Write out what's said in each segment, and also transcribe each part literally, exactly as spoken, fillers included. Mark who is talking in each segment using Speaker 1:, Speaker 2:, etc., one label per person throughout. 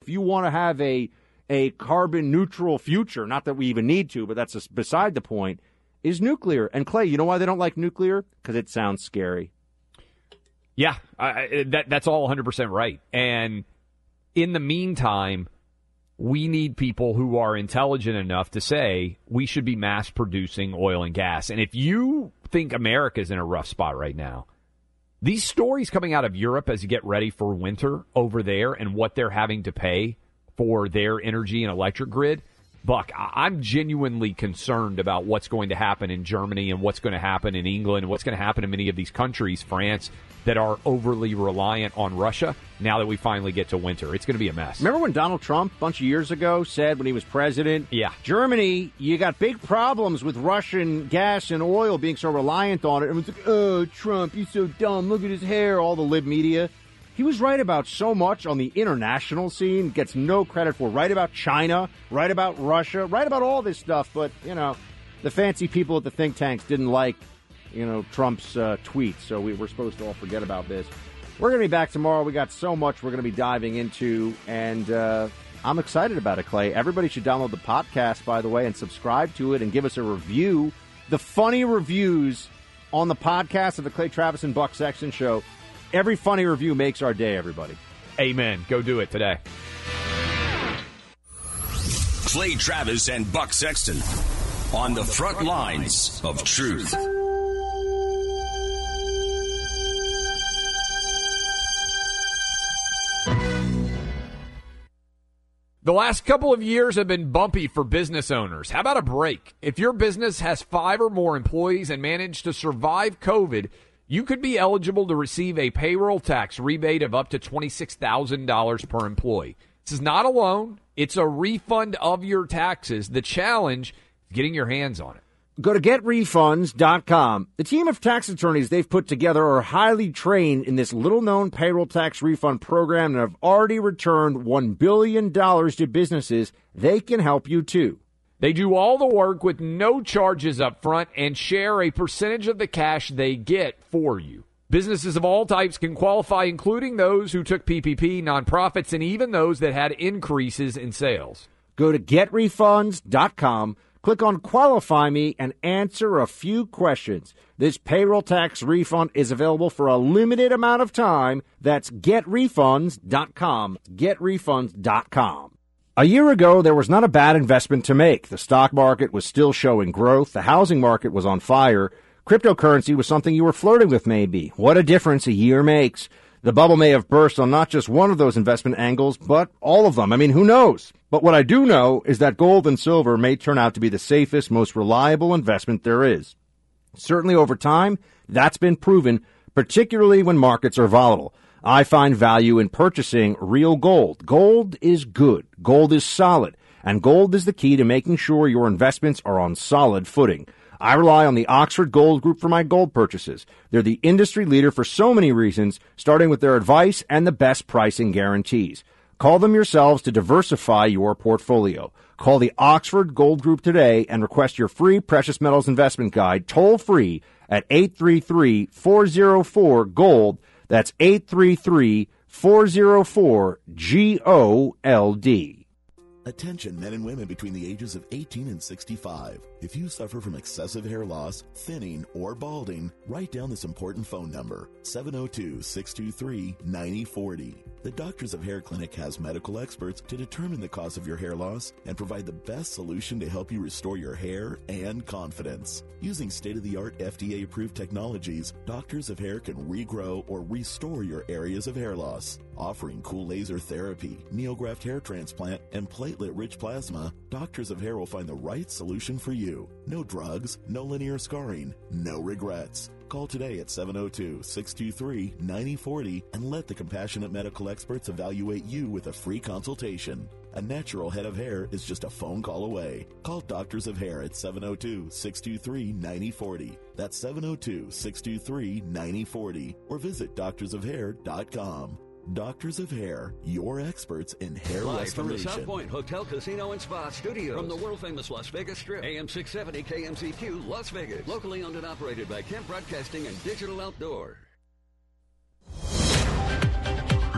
Speaker 1: you want to have a a carbon neutral future, not that we even need to, but that's a, beside the point, is nuclear. And Clay, you know why they don't like nuclear? Because it sounds scary.
Speaker 2: Yeah, I, that that's all one hundred percent right. And in the meantime, we need people who are intelligent enough to say we should be mass producing oil and gas. And if you think America's in a rough spot right now, these stories coming out of Europe as you get ready for winter over there and what they're having to pay for their energy and electric grid, Buck, I'm genuinely concerned about what's going to happen in Germany and what's going to happen in England and what's going to happen in many of these countries, France, that are overly reliant on Russia now that we finally get to winter. It's going to be a mess.
Speaker 1: Remember when Donald Trump, a bunch of years ago, said when he was president,
Speaker 2: yeah,
Speaker 1: Germany, you got big problems with Russian gas and oil being so reliant on it. And it was like, oh, Trump, you're so dumb. Look at his hair, all the lib media. He was right about so much on the international scene, gets no credit for. Right about China, right about Russia, right about all this stuff. But, you know, the fancy people at the think tanks didn't like, you know, Trump's uh, tweets. So we were supposed to all forget about this. We're going to be back tomorrow. We got so much we're going to be diving into. And uh, I'm excited about it, Clay. Everybody should download the podcast, by the way, and subscribe to it and give us a review. The funny reviews on the podcast of the Clay Travis and Buck Sexton Show. Every funny review makes our day, everybody.
Speaker 2: Amen. Go do it today.
Speaker 3: Clay Travis and Buck Sexton on the front lines of truth.
Speaker 2: The last couple of years have been bumpy for business owners. How about a break? If your business has five or more employees and managed to survive COVID, you could be eligible to receive a payroll tax rebate of up to twenty-six thousand dollars per employee. This is not a loan. It's a refund of your taxes. The challenge is getting your hands on it.
Speaker 1: Go to get refunds dot com. The team of tax attorneys they've put together are highly trained in this little-known payroll tax refund program and have already returned one billion dollars to businesses. They can help you, too.
Speaker 2: They do all the work with no charges up front and share a percentage of the cash they get for you. Businesses of all types can qualify, including those who took P P P, nonprofits, and even those that had increases in sales.
Speaker 1: Go to get refunds dot com, click on Qualify Me, and answer a few questions. This payroll tax refund is available for a limited amount of time. That's get refunds dot com, get refunds dot com. A year ago, there was not a bad investment to make. The stock market was still showing growth. The housing market was on fire. Cryptocurrency was something you were flirting with, maybe. What a difference a year makes. The bubble may have burst on not just one of those investment angles, but all of them. I mean, who knows? But what I do know is that gold and silver may turn out to be the safest, most reliable investment there is. Certainly over time, that's been proven, particularly when markets are volatile. I find value in purchasing real gold. Gold is good. Gold is solid. And gold is the key to making sure your investments are on solid footing. I rely on the Oxford Gold Group for my gold purchases. They're the industry leader for so many reasons, starting with their advice and the best pricing guarantees. Call them yourselves to diversify your portfolio. Call the Oxford Gold Group today and request your free precious metals investment guide toll free at eight three three, four oh four, GOLD. That's eight three three, four oh four, G O L D.
Speaker 4: Attention men and women between the ages of eighteen and sixty-five. If you suffer from excessive hair loss, thinning, or balding, write down this important phone number, seven oh two, six two three, nine oh four oh. The Doctors of Hair Clinic has medical experts to determine the cause of your hair loss and provide the best solution to help you restore your hair and confidence. Using state-of-the-art F D A-approved technologies, Doctors of Hair can regrow or restore your areas of hair loss. Offering cool laser therapy, neograft hair transplant, and platelet-rich plasma, Doctors of Hair will find the right solution for you. No drugs, no linear scarring, no regrets. Call today at seven oh two, six two three, nine oh four oh and let the compassionate medical experts evaluate you with a free consultation. A natural head of hair is just a phone call away. Call Doctors of Hair at seven oh two, six two three, nine oh four oh. That's seven oh two, six two three, nine oh four oh or visit doctors of hair dot com. Doctors of Hair, your experts in hair
Speaker 5: Live
Speaker 4: restoration.
Speaker 5: from the South Point Hotel, Casino, and Spa Studios. From the world-famous Las Vegas Strip, A M six seventy K M Z Q, Las Vegas. Locally owned and operated by Kemp Broadcasting and Digital Outdoor.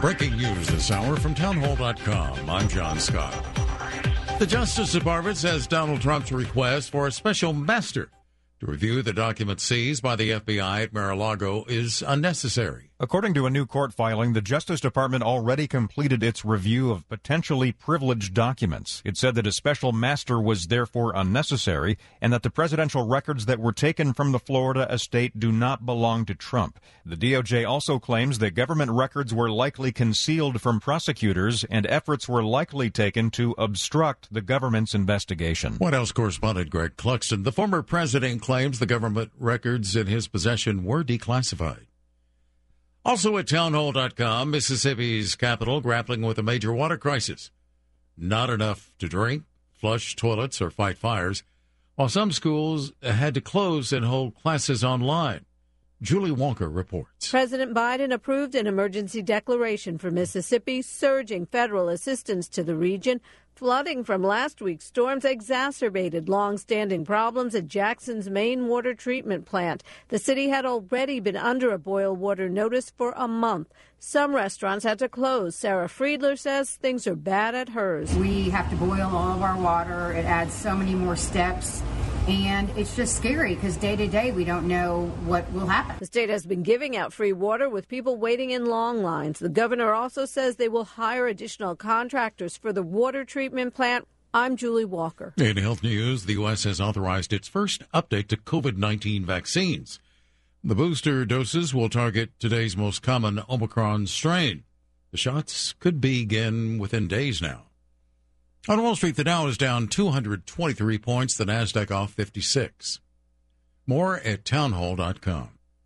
Speaker 6: Breaking news this hour from townhall dot com. I'm John Scott. The Justice Department says Donald Trump's request for a special master to review the documents seized by the F B I at Mar-a-Lago is unnecessary.
Speaker 7: According to a new court filing, the Justice Department already completed its review of potentially privileged documents. It said that a special master was therefore unnecessary and that the presidential records that were taken from the Florida estate do not belong to Trump. The D O J also claims that government records were likely concealed from prosecutors and efforts were likely taken to obstruct the government's investigation.
Speaker 6: White House correspondent Greg Cluxton, the former president, claims the government records in his possession were declassified. Also at townhall dot com, Mississippi's capital grappling with a major water crisis. Not enough to drink, flush toilets, or fight fires, while some schools had to close and hold classes online. Julie Walker reports.
Speaker 8: President Biden approved an emergency declaration for Mississippi, surging federal assistance to the region. Flooding from last week's storms exacerbated long-standing problems at Jackson's main water treatment plant. The city had already been under a boil water notice for a month. Some restaurants had to close. Sarah Friedler says things are bad at hers.
Speaker 9: We have to boil all of our water. It adds so many more steps. And it's just scary because day to day we don't know what will happen.
Speaker 8: The state has been giving out free water with people waiting in long lines. The governor also says they will hire additional contractors for the water treatment plant. I'm Julie Walker.
Speaker 6: In health news, the U S has authorized its first update to COVID nineteen vaccines. The booster doses will target today's most common Omicron strain. The shots could begin within days now. On Wall Street, the Dow is down two hundred twenty-three points, the NASDAQ off fifty-six. More at townhall dot com.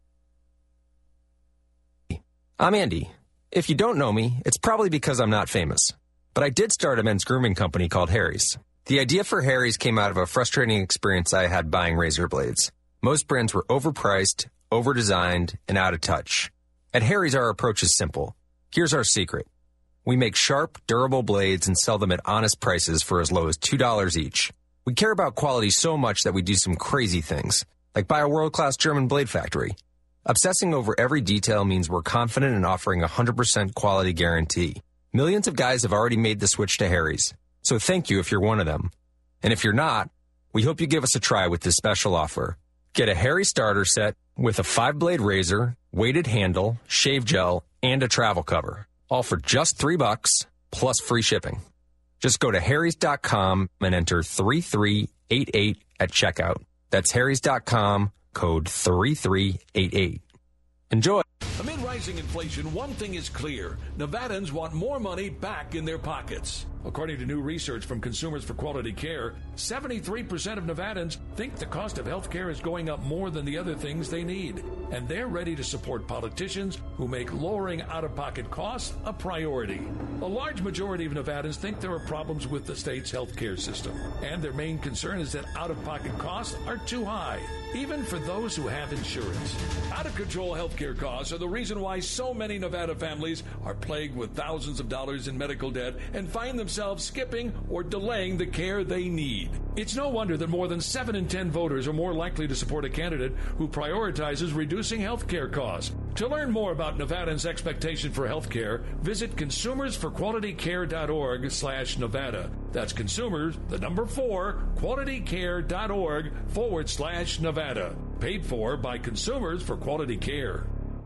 Speaker 10: I'm Andy. If you don't know me, it's probably because I'm not famous. But I did start a men's grooming company called Harry's. The idea for Harry's came out of a frustrating experience I had buying razor blades. Most brands were overpriced, overdesigned, and out of touch. At Harry's, our approach is simple. Here's our secret. We make sharp, durable blades and sell them at honest prices for as low as two dollars each. We care about quality so much that we do some crazy things, like buy a world-class German blade factory. Obsessing over every detail means we're confident in offering a one hundred percent quality guarantee. Millions of guys have already made the switch to Harry's, so thank you if you're one of them. And if you're not, we hope you give us a try with this special offer. Get a Harry's starter set with a five-blade razor, weighted handle, shave gel, and a travel cover. All for just three bucks, plus free shipping. Just go to harrys dot com and enter three three eight eight at checkout. That's harrys dot com, code three three eight eight. Enjoy.
Speaker 11: Amid rising inflation, one thing is clear. Nevadans want more money back in their pockets. According to new research from Consumers for Quality Care, seventy-three percent of Nevadans think the cost of health care is going up more than the other things they need. And they're ready to support politicians who make lowering out-of-pocket costs a priority. A large majority of Nevadans think there are problems with the state's health care system. And their main concern is that out-of-pocket costs are too high, even for those who have insurance. Out-of-control health care costs are the reason why so many Nevada families are plagued with thousands of dollars in medical debt and find themselves skipping or delaying the care they need. It's no wonder that more than seven in ten voters are more likely to support a candidate who prioritizes reducing health care costs. To learn more about Nevadans' expectation for health care, visit consumers for quality care dot org slash Nevada. That's consumers, the number four, quality care dot org forward slash Nevada. Paid for by Consumers for Quality Care.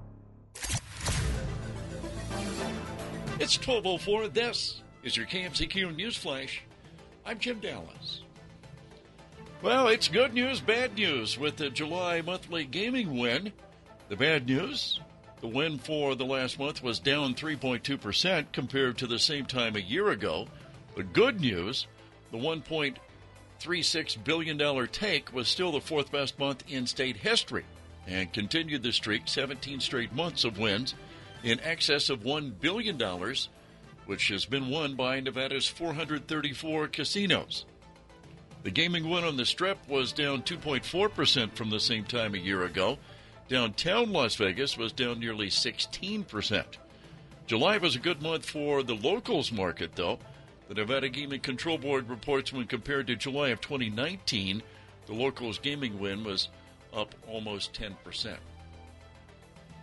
Speaker 12: It's twelve oh four. This is your K M C Q News Flash. I'm Jim Dallas. Well, it's good news, bad news with the July monthly gaming win. The bad news, the win for the last month was down three point two percent compared to the same time a year ago. The good news, the one point three six billion dollars take was still the fourth best month in state history and continued the streak, seventeen straight months of wins in excess of one billion dollars, which has been won by Nevada's four hundred thirty-four casinos. The gaming win on the Strip was down two point four percent from the same time a year ago. Downtown Las Vegas was down nearly sixteen percent. July was a good month for the locals market, though. The Nevada Gaming Control Board reports when compared to July of twenty nineteen, the locals gaming win was up almost ten percent.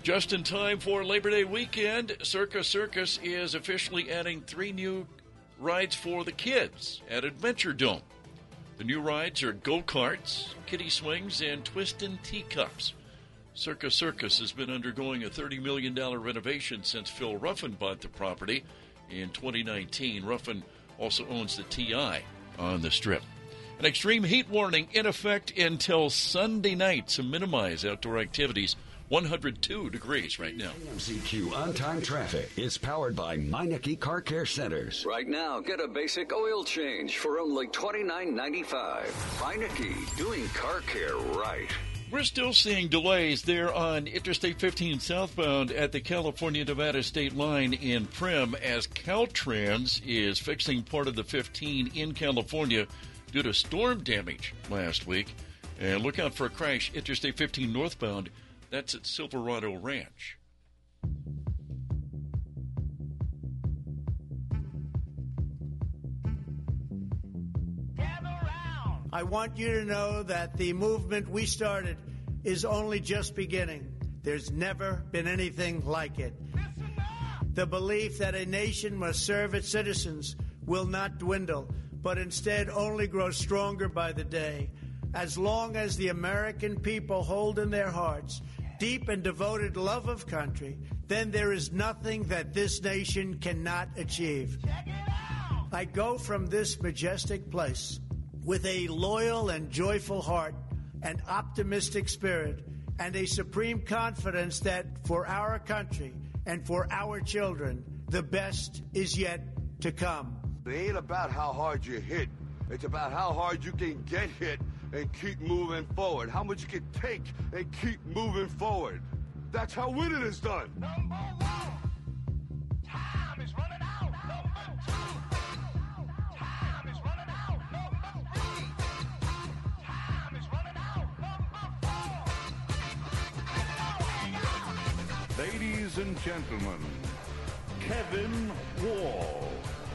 Speaker 12: Just in time for Labor Day weekend, Circus Circus is officially adding three new rides for the kids at Adventure Dome. The new rides are go-karts, kiddie swings, and twistin' teacups. Circus Circus has been undergoing a thirty million dollars renovation since Phil Ruffin bought the property in twenty nineteen. Ruffin also owns the T I on the Strip. An extreme heat warning in effect until Sunday night to minimize outdoor activities. one hundred two degrees right now.
Speaker 5: K M Z Q on-time traffic is powered by Meineke Car Care Centers. Right now, get a basic oil change for only twenty-nine ninety-five. Meineke, doing car care right.
Speaker 12: We're still seeing delays there on Interstate fifteen southbound at the California-Nevada state line in Primm as Caltrans is fixing part of the fifteen in California due to storm damage last week. And look out for a crash Interstate fifteen northbound. That's at Silverado Ranch.
Speaker 13: I want you to know that the movement we started is only just beginning. There's never been anything like it. The belief that a nation must serve its citizens will not dwindle, but instead only grow stronger by the day. As long as the American people hold in their hearts deep and devoted love of country, then there is nothing that this nation cannot achieve. I go from this majestic place with a loyal and joyful heart, an optimistic spirit, and a supreme confidence that for our country and for our children, the best is yet to come.
Speaker 14: It ain't about how hard you hit. It's about how hard you can get hit and keep moving forward. How much you can take and keep moving forward. That's how winning is done. Number one. Time is running out. Number two. Time is running out. Number three. Time is running out. Number four.
Speaker 15: Ladies and gentlemen, Kevin Wall.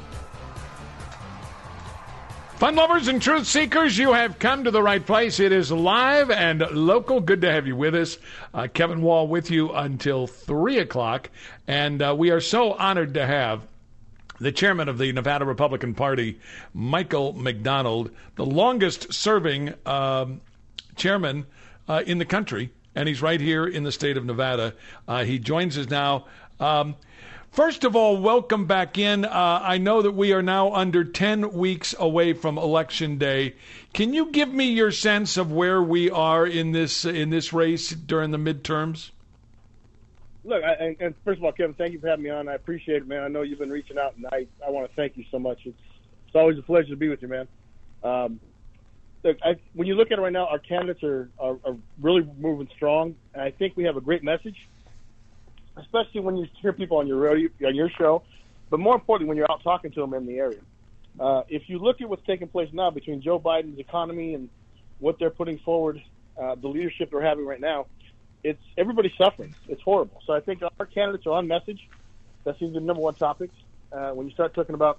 Speaker 16: Fun lovers and truth seekers, you have come to the right place. It is live and local. Good to have you with us. Uh, Kevin Wall with you until three o'clock. And uh, we are so honored to have the chairman of the Nevada Republican Party, Michael McDonald, the longest-serving um, chairman uh, in the country. And he's right here in the state of Nevada. Uh, he joins us now. Um, First of all, welcome back in. Uh, I know that we are now under ten weeks away from Election Day. Can you give me your sense of where we are in this in this race during the midterms?
Speaker 17: Look, I, and, and first of all, Kevin, thank you for having me on. I appreciate it, man. I know you've been reaching out, and I, I want to thank you so much. It's it's always a pleasure to be with you, man. Um, look, I, when you look at it right now, our candidates are, are, are really moving strong, and I think we have a great message, especially when you hear people on your radio, on your show, but more importantly, when you're out talking to them in the area. Uh, if you look at what's taking place now between Joe Biden's economy and what they're putting forward, uh, the leadership they're having right now, it's everybody's suffering. It's horrible. So I think our candidates are on message. That seems to be the number one topic. Uh, when you start talking about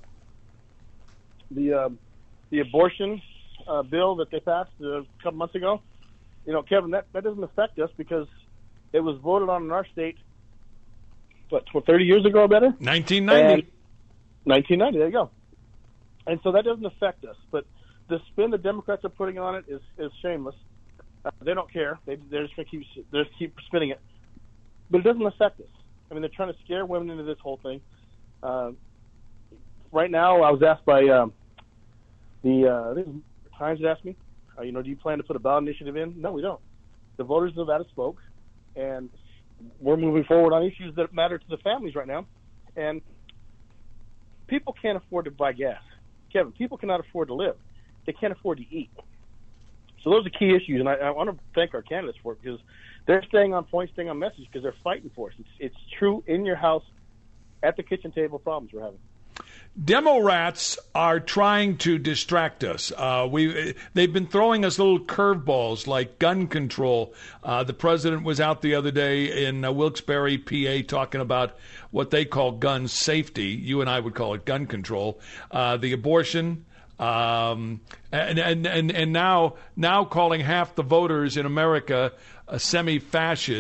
Speaker 17: the um, the abortion uh, bill that they passed a couple months ago, you know, Kevin, that, that doesn't affect us because it was voted on in our state what, thirty years ago or better?
Speaker 16: nineteen ninety.
Speaker 17: And nineteen ninety, there you go. And so that doesn't affect us. But the spin the Democrats are putting on it is, is shameless. Uh, they don't care. They, they're just going to keep, they're just keep spinning it. But it doesn't affect us. I mean, they're trying to scare women into this whole thing. Uh, right now, I was asked by um, the uh, I think Times asked me, uh, you know, do you plan to put a ballot initiative in? No, we don't. The voters of Nevada spoke, and we're moving forward on issues that matter to the families right now. And people can't afford to buy gas. Kevin, people cannot afford to live. They can't afford to eat. So those are key issues, and I, I want to thank our candidates for it because they're staying on point, staying on message because they're fighting for us. It's, it's true in your house, at the kitchen table problems we're having.
Speaker 16: Demo rats are trying to distract us. Uh, we they've been throwing us little curveballs like gun control. Uh, the president was out the other day in uh, Wilkes-Barre, P A, talking about what they call gun safety. You and I would call it gun control. Uh, the abortion. Um, and, and, and, and now, now calling half the voters in America uh, semi-fascist.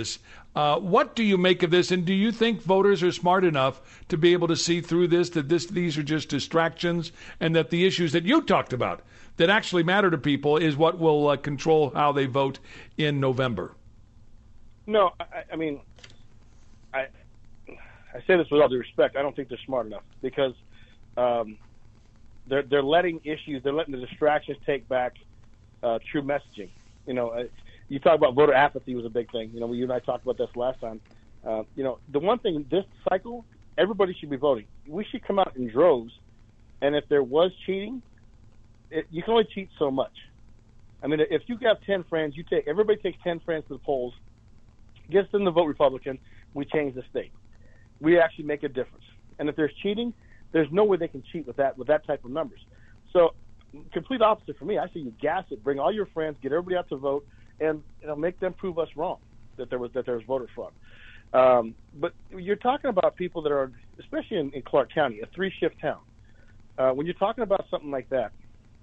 Speaker 16: Uh, what do you make of this, and do you think voters are smart enough to be able to see through this, that this these are just distractions, and that the issues that you talked about that actually matter to people is what will uh, control how they vote in November?
Speaker 17: No, I, I mean, I I say this with all due respect. I don't think they're smart enough because um, they're they're letting issues, they're letting the distractions take back uh, true messaging. You know, uh, you talk about voter apathy was a big thing. You know, you and I talked about this last time. Uh, you know, the one thing this cycle, everybody should be voting. We should come out in droves, and if there was cheating, it, you can only cheat so much. I mean, if you have ten friends, you take everybody takes ten friends to the polls, gets them to vote Republican. We change the state. We actually make a difference. And if there's cheating, there's no way they can cheat with that with that type of numbers. So, complete opposite for me. I say you gas it, bring all your friends, get everybody out to vote, and you know, make them prove us wrong that there was that there was voter fraud. Um, but you're talking about people that are, especially in, in Clark County, a three-shift town. Uh, when you're talking about something like that,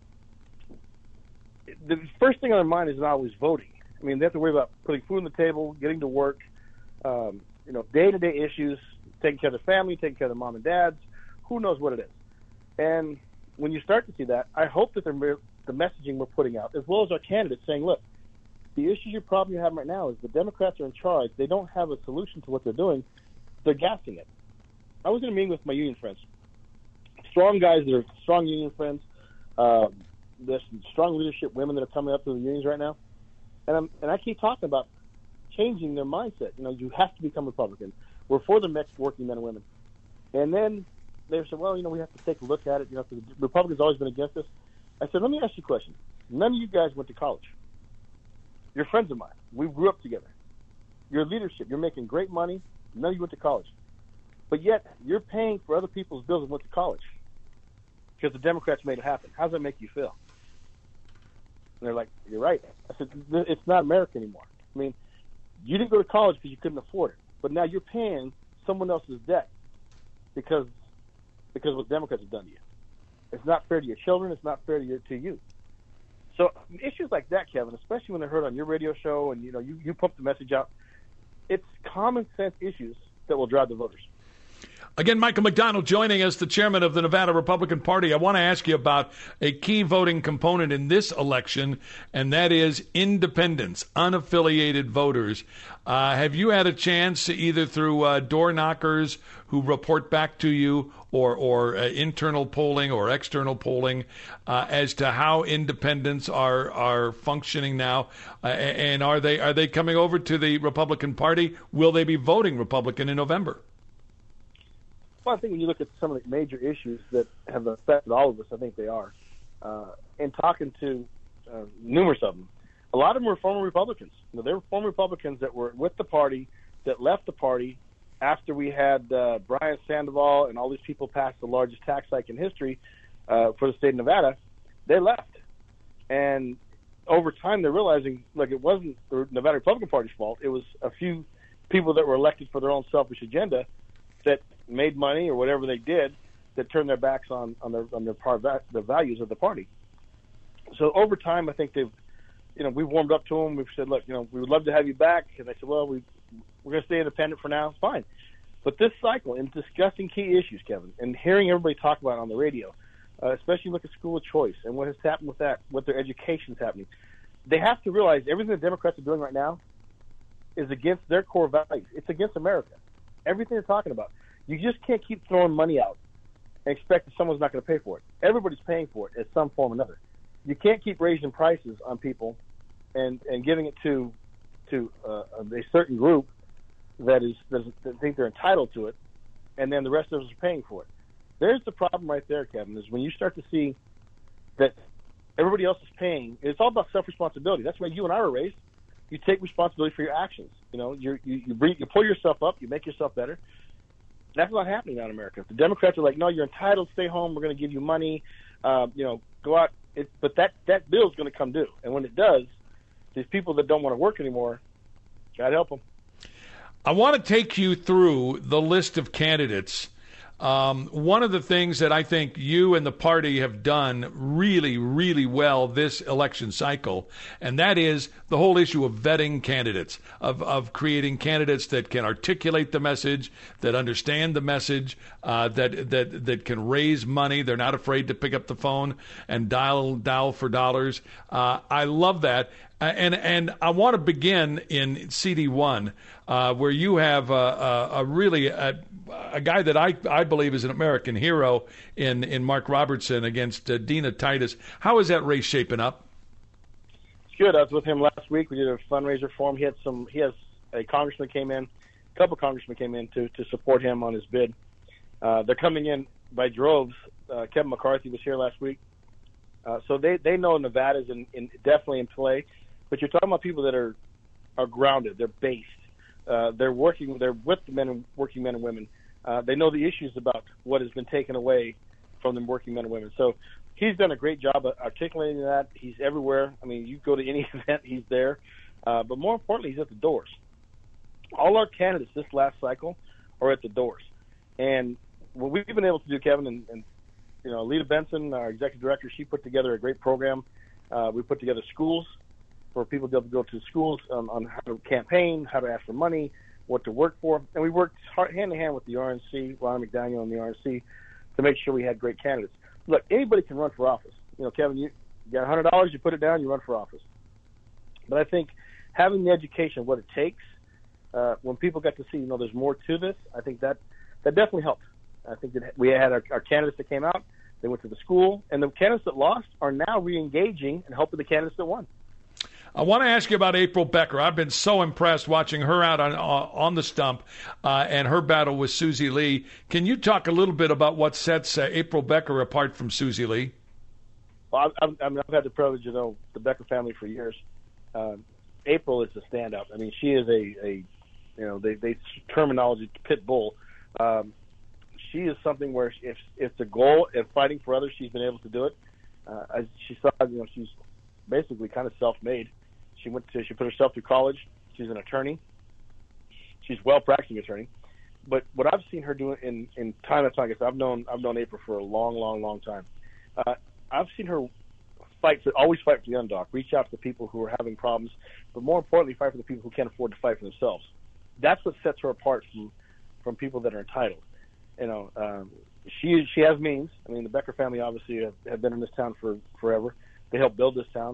Speaker 17: the first thing on their mind is not always voting. I mean, they have to worry about putting food on the table, getting to work, um, you know, day-to-day issues, taking care of their family, taking care of their mom and dads, who knows what it is. And when you start to see that, I hope that the messaging we're putting out, as well as our candidates saying, look, the issue, your problem you have right now is the Democrats are in charge. They don't have a solution to what they're doing. They're gassing it. I was in a meeting with my union friends, strong guys that are strong union friends. Um, there's some strong leadership women that are coming up to the unions right now. And, I'm, and I keep talking about changing their mindset. You know, you have to become Republican. We're for the next working men and women. And then they said, well, you know, we have to take a look at it. You know, the Republicans always been against us. I said, let me ask you a question. None of you guys went to college. You're friends of mine. We grew up together. Your leadership, you're making great money. None of you went to college. But yet, you're paying for other people's bills that went to college because the Democrats made it happen. How does that make you feel? And they're like, you're right. I said, it's not America anymore. I mean, you didn't go to college because you couldn't afford it. But now you're paying someone else's debt because because of what Democrats have done to you. It's not fair to your children. It's not fair to, your, to you. So issues like that, Kevin, especially when they're heard on your radio show and, you know, you, you pump the message out, it's common sense issues that will drive the voters.
Speaker 16: Again, Michael McDonald joining us, the chairman of the Nevada Republican Party. I want to ask you about a key voting component in this election, and that is independents, unaffiliated voters. Uh, have you had a chance, either through uh, door knockers who report back to you or, or uh, internal polling or external polling uh, as to how independents are are functioning now? Uh, and are they are they coming over to the Republican Party? Will they be voting Republican in November?
Speaker 17: Well, I think when you look at some of the major issues that have affected all of us, I think they are. Uh, and talking to uh, numerous of them, a lot of them were former Republicans. You know, they were former Republicans that were with the party, that left the party after we had uh, Brian Sandoval and all these people pass the largest tax hike in history uh, for the state of Nevada. They left. And over time, they're realizing, like, it wasn't the Nevada Republican Party's fault. It was a few people that were elected for their own selfish agenda that made money or whatever they did that turned their backs on, on their on their par, the values of the party. So over time, I think they've, you know, we warmed up to them. We've said, look, you know, we would love to have you back. And they said, well, we we're going to stay independent for now. It's fine. But this cycle, in discussing key issues, Kevin, and hearing everybody talk about it on the radio, uh, especially look at school of choice and what has happened with that, what their education is happening, they have to realize everything the Democrats are doing right now is against their core values. It's against America. Everything they're talking about. You just can't keep throwing money out and expect that someone's not going to pay for it. Everybody's paying for it in some form or another. You can't keep raising prices on people and, and giving it to to uh, a certain group that is that think they're entitled to it, and then the rest of us are paying for it. There's the problem right there, Kevin, is when you start to see that everybody else is paying. It's all about self-responsibility. That's why you and I were raised. You take responsibility for your actions. You know, you're, you you, bring, you pull yourself up. You make yourself better. That's not happening now in America. The Democrats are like, no, you're entitled. Stay home. We're going to give you money. Uh, you know, go out. It, but that that bill is going to come due, and when it does, these people that don't want to work anymore, God help them.
Speaker 16: I want to take you through the list of candidates Um, one of the things that I think you and the party have done really, really well this election cycle, and that is the whole issue of vetting candidates, of, of creating candidates that can articulate the message, that understand the message, uh, that, that, that can raise money. They're not afraid to pick up the phone and dial, dial for dollars. Uh, I love that. Uh, and and I want to begin in C D one, uh, where you have a, a, a really a, a guy that I, I believe is an American hero in, in Mark Robertson against uh, Dina Titus. How is that race shaping up?
Speaker 17: It's good. I was with him last week. We did a fundraiser for him. He had some. He has a congressman came in, a couple congressmen came in to to support him on his bid. Uh, they're coming in by droves. Uh, Kevin McCarthy was here last week, uh, so they they know Nevada's in, in definitely in play. But you're talking about people that are are grounded. They're based. Uh, they're working. They're with the men and working men and women. Uh, they know the issues about what has been taken away from them working men and women. So he's done a great job of articulating that. He's everywhere. I mean, you go to any event, he's there. Uh, but more importantly, he's at the doors. All our candidates this last cycle are at the doors. And what we've been able to do, Kevin, and, and you know, Lita Benson, our executive director, she put together a great program. Uh, we put together schools for people to be able to go to schools um, on how to campaign, how to ask for money, what to work for. And we worked hard, hand in hand with the R N C, Ron McDaniel and the R N C, to make sure we had great candidates. Look, anybody can run for office. You know, Kevin, you, you got one hundred dollars, you put it down, you run for office. But I think having the education of what it takes, uh, when people got to see, you know, there's more to this, I think that, that definitely helped. I think that we had our, our candidates that came out, they went to the school, and the candidates that lost are now re-engaging and helping the candidates that won.
Speaker 16: I want to ask you about April Becker. I've been so impressed watching her out on on the stump uh, and her battle with Susie Lee. Can you talk a little bit about what sets uh, April Becker apart from Susie Lee?
Speaker 17: Well, I've, I've, I've had the privilege to know the Becker family for years. Uh, April is a standout. I mean, she is a, a you know, they, they terminology pit bull. Um, she is something where if if it's a goal and fighting for others, she's been able to do it. Uh, as she saw, you know, she's basically kind of self-made. She went to, she put herself through college. She's an attorney. She's well practicing attorney. But what I've seen her do in, in time and time, I've known I've known April for a long, long, long time. Uh, I've seen her fight for, always fight for the underdog, reach out to the people who are having problems, but more importantly, fight for the people who can't afford to fight for themselves. That's what sets her apart from from people that are entitled. You know, um, she she has means. I mean, the Becker family obviously have, have been in this town for forever. They helped build this town.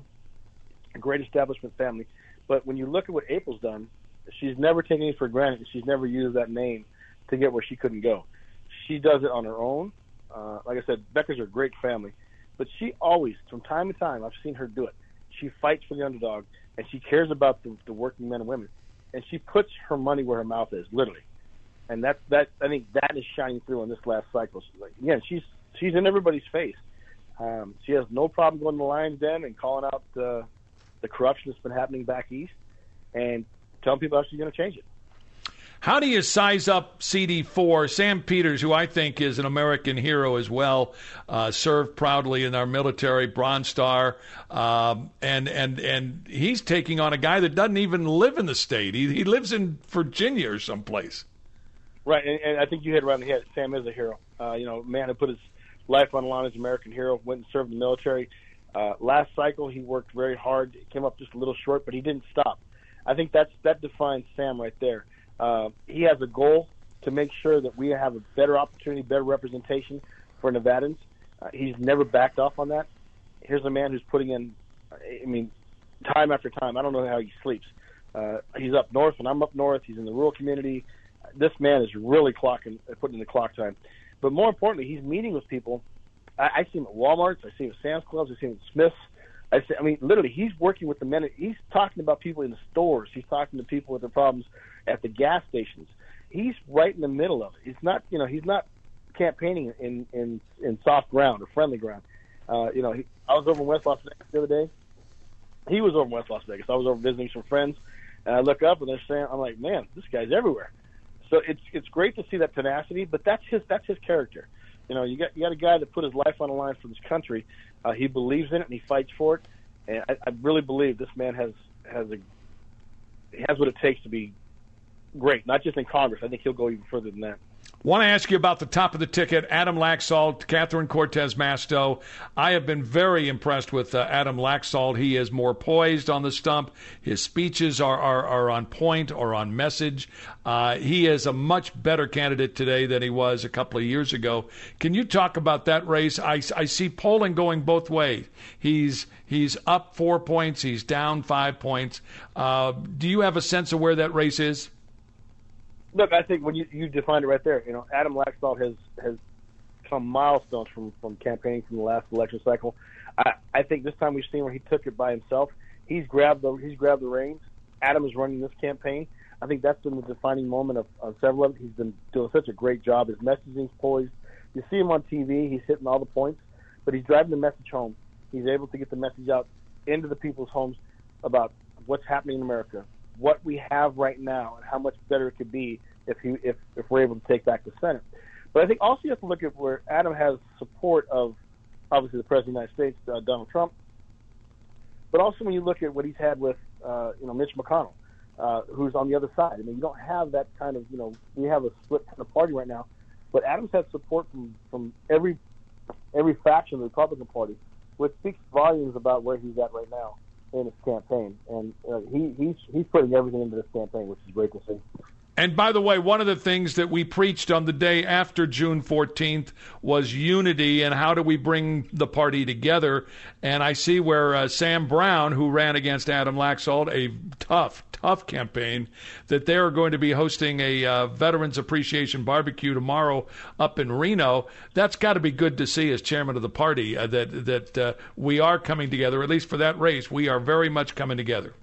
Speaker 17: A great establishment family. But when you look at what April's done, she's never taken it for granted. She's never used that name to get where she couldn't go. She does it on her own. Uh, like I said, Beckers are a great family. But she always, from time to time, I've seen her do it. She fights for the underdog, and she cares about the, the working men and women. And she puts her money where her mouth is, literally. And that, that I think that is shining through in this last cycle. She's like, again, she's she's in everybody's face. Um, she has no problem going to the Lion's Den and calling out uh, the corruption that's been happening back east and telling people how she's going to change it.
Speaker 16: How do you size up C D four? Sam Peters, who I think is an American hero as well, uh, served proudly in our military, Bronze Star, um, and and and he's taking on a guy that doesn't even live in the state. He he lives in Virginia or someplace.
Speaker 17: Right, and, and I think you hit it right on the head. Sam is a hero. Uh, you know, a man who put his life on the line as an American hero, went and served in the military. Uh, last cycle, he worked very hard. Came up just a little short, but he didn't stop. I think that's that defines Sam right there. Uh, he has a goal to make sure that we have a better opportunity, better representation for Nevadans. Uh, he's never backed off on that. Here's a man who's putting in, I mean, time after time. I don't know how he sleeps. Uh, he's up north, and I'm up north. He's in the rural community. This man is really clocking, putting in the clock time. But more importantly, he's meeting with people. I, I see him at Walmart's. I see him at Sam's Clubs. I see him at Smith's. I, see, I mean, literally, he's working with the men. He's talking about people in the stores. He's talking to people with their problems at the gas stations. He's right in the middle of it. He's not, you know, he's not campaigning in in, in soft ground or friendly ground. Uh, you know, he, I was over in West Las Vegas the other day. He was over in West Las Vegas. I was over visiting some friends, and I look up and they're saying, I'm like, man, this guy's everywhere. So it's it's great to see that tenacity, but that's his that's his character. You know, you got you got a guy that put his life on the line for this country. Uh, he believes in it and he fights for it. And I, I really believe this man has has a he has what it takes to be great, not just in Congress. I think he'll go even further than that.
Speaker 16: Want to ask you about the top of the ticket, Adam Laxalt, Catherine Cortez Masto. I have been very impressed with uh, Adam Laxalt. He is more poised on the stump. His speeches are, are, are on point or on message. Uh, he is a much better candidate today than he was a couple of years ago. Can you talk about that race? I, I see polling going both ways. He's he's up four points. He's down five points. Uh, do you have a sense of where that race is?
Speaker 17: Look, I think when you, you defined it right there, you know, Adam Laxalt has has come milestones from, from campaigning from the last election cycle. I, I think this time we've seen where he took it by himself. He's grabbed the he's grabbed the reins. Adam is running this campaign. I think that's been the defining moment of, of several of it. He's been doing such a great job. His messaging's poised. You see him on T V. He's hitting all the points, but he's driving the message home. He's able to get the message out into the people's homes about what's happening in America, what we have right now, and how much better it could be if he if, if we're able to take back the Senate. But I think also you have to look at where Adam has support of, obviously, the President of the United States, uh, Donald Trump, but also when you look at what he's had with, uh, you know, Mitch McConnell, uh, who's on the other side. I mean, you don't have that kind of, you know, we have a split kind of party right now, but Adams had support from, from every every faction of the Republican Party, which speaks volumes about where he's at right now in his campaign. And uh, he he's he's putting everything into this campaign, which is great to see.
Speaker 16: And by the way, one of the things that we preached on the day after June fourteenth was unity and how do we bring the party together. And I see where uh, Sam Brown, who ran against Adam Laxalt, a tough, tough campaign, that they're going to be hosting a uh, Veterans Appreciation Barbecue tomorrow up in Reno. That's got to be good to see as chairman of the party, uh, that, that uh, we are coming together, at least for that race. We are very much coming together.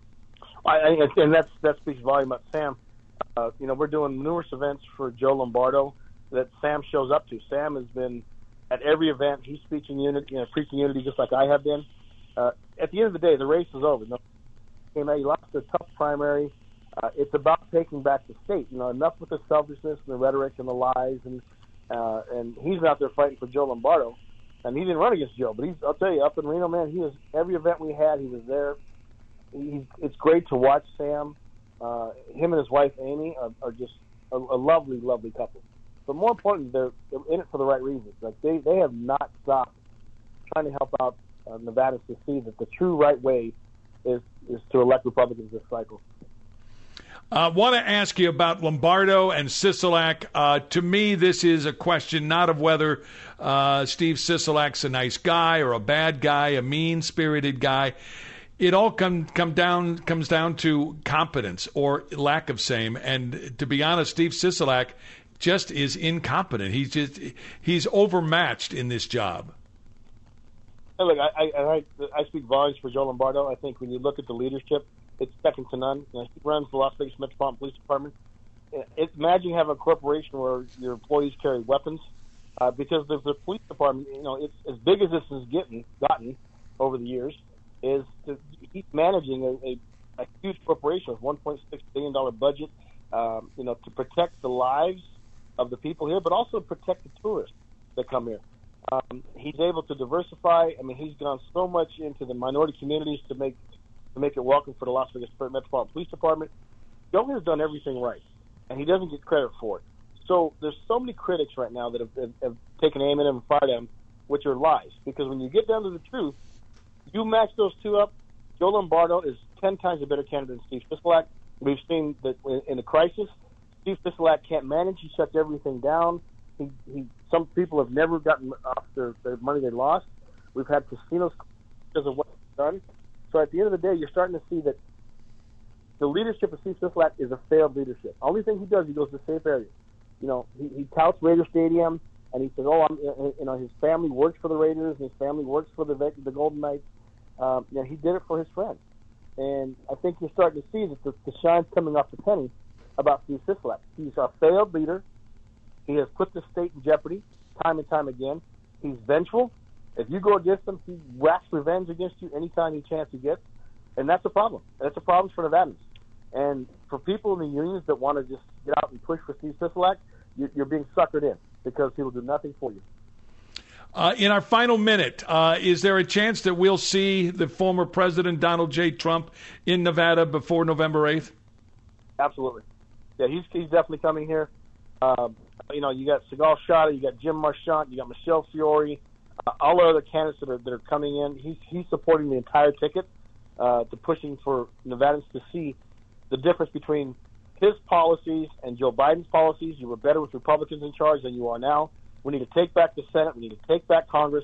Speaker 17: I, I, and that's, that speaks volume about Sam. Uh, you know, we're doing numerous events for Joe Lombardo that Sam shows up to. Sam has been at every event. He's preaching unity, you know, preaching unity just like I have been. Uh, at the end of the day, the race is over. No, you know, he lost a tough primary. Uh, it's about taking back the state. You know, enough with the selfishness and the rhetoric and the lies. And uh, and he's out there fighting for Joe Lombardo. And he didn't run against Joe, but he's, I'll tell you, up in Reno, man, he was every event we had, he was there. He's, it's great to watch Sam. Uh, him and his wife, Amy, are, are just a, a lovely, lovely couple. But more importantly, they're, they're in it for the right reasons. Like they, they have not stopped trying to help out uh, Nevadans to see that the true right way is, is to elect Republicans this cycle.
Speaker 16: I uh, want to ask you about Lombardo and Sisolak. Uh, to me, this is a question not of whether uh, Steve Sisolak's a nice guy or a bad guy, a mean-spirited guy. It all come come down comes down to competence or lack of same. And to be honest, Steve Sisolak just is incompetent. He's just he's overmatched in this job.
Speaker 17: Hey, look, I, I I speak volumes for Joe Lombardo. I think when you look at the leadership, it's second to none. You know, he runs the Las Vegas Metropolitan Police Department. It, imagine having a corporation where your employees carry weapons, uh, because the, the police department, you know, it's as big as this has getting gotten over the years. Is to, he's managing a, a, a huge corporation with one point six billion dollars budget, um, you know, to protect the lives of the people here, but also protect the tourists that come here. Um, he's able to diversify. I mean, he's gone so much into the minority communities to make to make it welcome for the Las Vegas Metropolitan Police Department. Joe has done everything right, and he doesn't get credit for it. So there's so many critics right now that have, have, have taken aim at him and fired him, which are lies. Because when you get down to the truth, you match those two up, Joe Lombardo is ten times a better candidate than Steve Sisolak. We've seen that in the crisis, Steve Sisolak can't manage. He shuts everything down. He, he, some people have never gotten off their, their money they lost. We've had casinos because of what he's done. So at the end of the day, you're starting to see that the leadership of Steve Sisolak is a failed leadership. The only thing he does, he goes to safe areas. You know, he, he touts Raider Stadium, and he says, "Oh, I'm," you know, his family works for the Raiders, and his family works for the the Golden Knights. Um, you know, he did it for his friends. And I think you're starting to see that the, the shine's coming off the penny about Steve Sisolak. He's a failed leader. He has put the state in jeopardy time and time again. He's vengeful. If you go against him, he whacks revenge against you anytime he chance he gets. And that's a problem. That's a problem for Nevadans. And for people in the unions that want to just get out and push for Steve Sisolak, you're, you're being suckered in because he will do nothing for you.
Speaker 16: Uh, in our final minute, uh, is there a chance that we'll see the former President Donald J. Trump in Nevada before November eighth?
Speaker 17: Absolutely. Yeah, he's he's definitely coming here. Um, you know, you got Sigal Shada, you got Jim Marchant, you got Michelle Fiore, uh, all the other candidates that are that are coming in. He's he's supporting the entire ticket uh, to pushing for Nevadans to see the difference between his policies and Joe Biden's policies. You were better with Republicans in charge than you are now. We need to take back the Senate. We need to take back Congress.